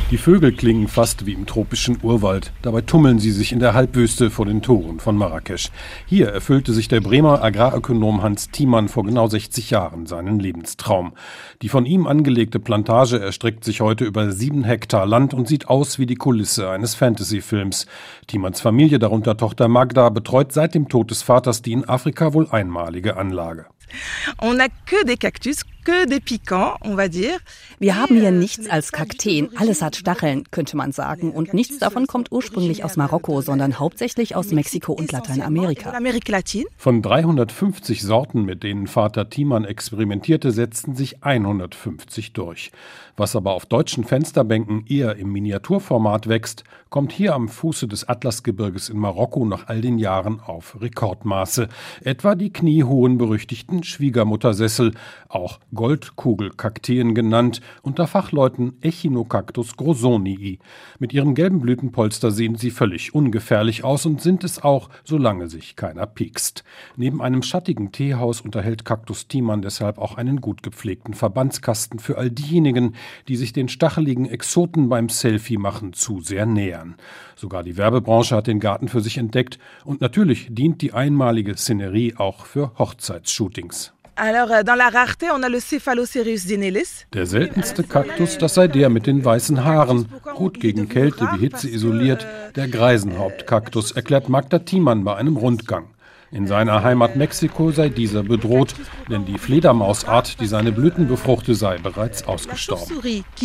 Die Vögel klingen fast wie im tropischen Urwald. Dabei tummeln sie sich in der Halbwüste vor den Toren von Marrakesch. Hier erfüllte sich der Bremer Agrarökonom Hans Thiemann vor genau 60 Jahren seinen Lebenstraum. Die von ihm angelegte Plantage erstreckt sich heute über 7 Hektar Land und sieht aus wie die Kulisse eines Fantasy-Films. Thiemanns Familie, darunter Tochter Magda, betreut seit dem Tod des Vaters die in Afrika wohl einmalige Anlage. Wir haben hier nichts als Kakteen. Alles hat Stacheln, könnte man sagen. Und nichts davon kommt ursprünglich aus Marokko, sondern hauptsächlich aus Mexiko und Lateinamerika. Von 350 Sorten, mit denen Vater Thiemann experimentierte, setzten sich 150 durch. Was aber auf deutschen Fensterbänken eher im Miniaturformat wächst, kommt hier am Fuße des Atlasgebirges in Marokko nach all den Jahren auf Rekordmaße. Etwa die kniehohen berüchtigten Schwiegermuttersessel, auch Goldkugelkakteen genannt, unter Fachleuten Echinocactus grosonii. Mit ihrem gelben Blütenpolster sehen sie völlig ungefährlich aus und sind es auch, solange sich keiner piekst. Neben einem schattigen Teehaus unterhält Cactus Thiemann deshalb auch einen gut gepflegten Verbandskasten für all diejenigen, die sich den stacheligen Exoten beim Selfie-Machen zu sehr nähern. Sogar die Werbebranche hat den Garten für sich entdeckt und natürlich dient die einmalige Szenerie auch für Hochzeitsshootings. Der seltenste Kaktus, das sei der mit den weißen Haaren, gut gegen Kälte wie Hitze isoliert, der Greisenhauptkaktus, erklärt Magda Thiemann bei einem Rundgang. In seiner Heimat Mexiko sei dieser bedroht, denn die Fledermausart, die seine Blüten befruchte, sei bereits ausgestorben.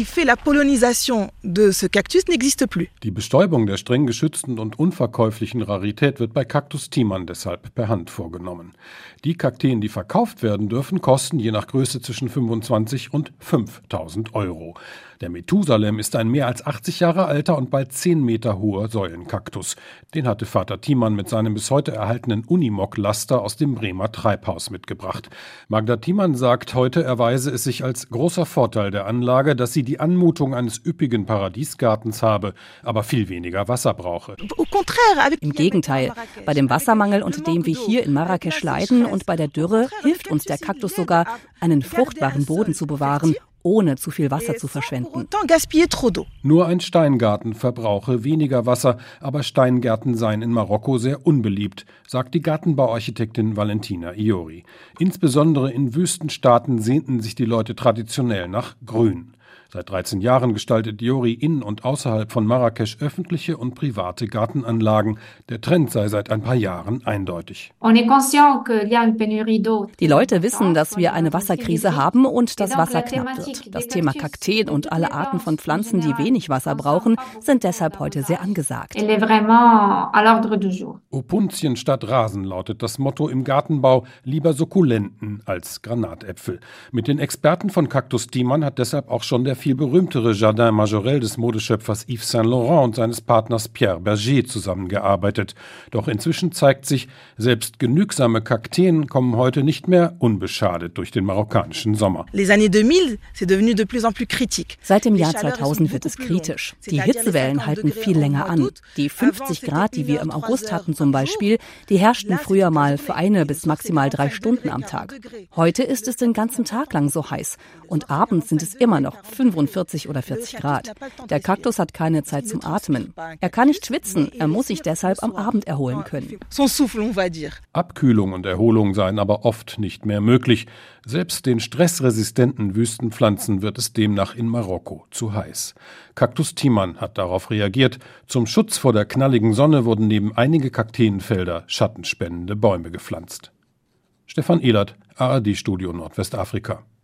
Die Bestäubung der streng geschützten und unverkäuflichen Rarität wird bei Cactus Thiemann deshalb per Hand vorgenommen. Die Kakteen, die verkauft werden dürfen, kosten je nach Größe zwischen 25 und 5.000 Euro. Der Methusalem ist ein mehr als 80 Jahre alter und bald 10 Meter hoher Säulenkaktus. Den hatte Vater Thiemann mit seinem bis heute erhaltenen Unimog-Laster aus dem Bremer Treibhaus mitgebracht. Magda Thiemann sagt, heute erweise es sich als großer Vorteil der Anlage, dass sie die Anmutung eines üppigen Paradiesgartens habe, aber viel weniger Wasser brauche. Im Gegenteil, bei dem Wassermangel, unter dem wir hier in Marrakesch leiden, und bei der Dürre hilft uns der Kaktus sogar, einen fruchtbaren Boden zu bewahren, ohne zu viel Wasser zu verschwenden. Nur ein Steingarten verbrauche weniger Wasser, aber Steingärten seien in Marokko sehr unbeliebt, sagt die Gartenbauarchitektin Valentina Iori. Insbesondere in Wüstenstaaten sehnten sich die Leute traditionell nach Grün. Seit 13 Jahren gestaltet Iori in und außerhalb von Marrakesch öffentliche und private Gartenanlagen. Der Trend sei seit ein paar Jahren eindeutig. Die Leute wissen, dass wir eine Wasserkrise haben und das Wasser knapp wird. Das Thema Kakteen und alle Arten von Pflanzen, die wenig Wasser brauchen, sind deshalb heute sehr angesagt. Opuntien statt Rasen lautet das Motto im Gartenbau, lieber Sukkulenten als Granatäpfel. Mit den Experten von Cactus Thiemann hat deshalb auch schon der viel berühmtere Jardin Majorel des Modeschöpfers Yves Saint Laurent und seines Partners Pierre Berger zusammengearbeitet. Doch inzwischen zeigt sich, selbst genügsame Kakteen kommen heute nicht mehr unbeschadet durch den marokkanischen Sommer. Seit dem Jahr 2000 wird es kritisch. Die Hitzewellen halten viel länger an. Die 50 Grad, die wir im August hatten zum Beispiel, die herrschten früher mal für 1 bis maximal 3 Stunden am Tag. Heute ist es den ganzen Tag lang so heiß und abends sind es immer noch 45 oder 40 Grad. Der Kaktus hat keine Zeit zum Atmen. Er kann nicht schwitzen, er muss sich deshalb am Abend erholen können. Abkühlung und Erholung seien aber oft nicht mehr möglich. Selbst den stressresistenten Wüstenpflanzen wird es demnach in Marokko zu heiß. Cactus Thiemann hat darauf reagiert. Zum Schutz vor der knalligen Sonne wurden neben einige Kakteenfelder schattenspendende Bäume gepflanzt. Stefan Ehlert, ARD Studio Nordwestafrika.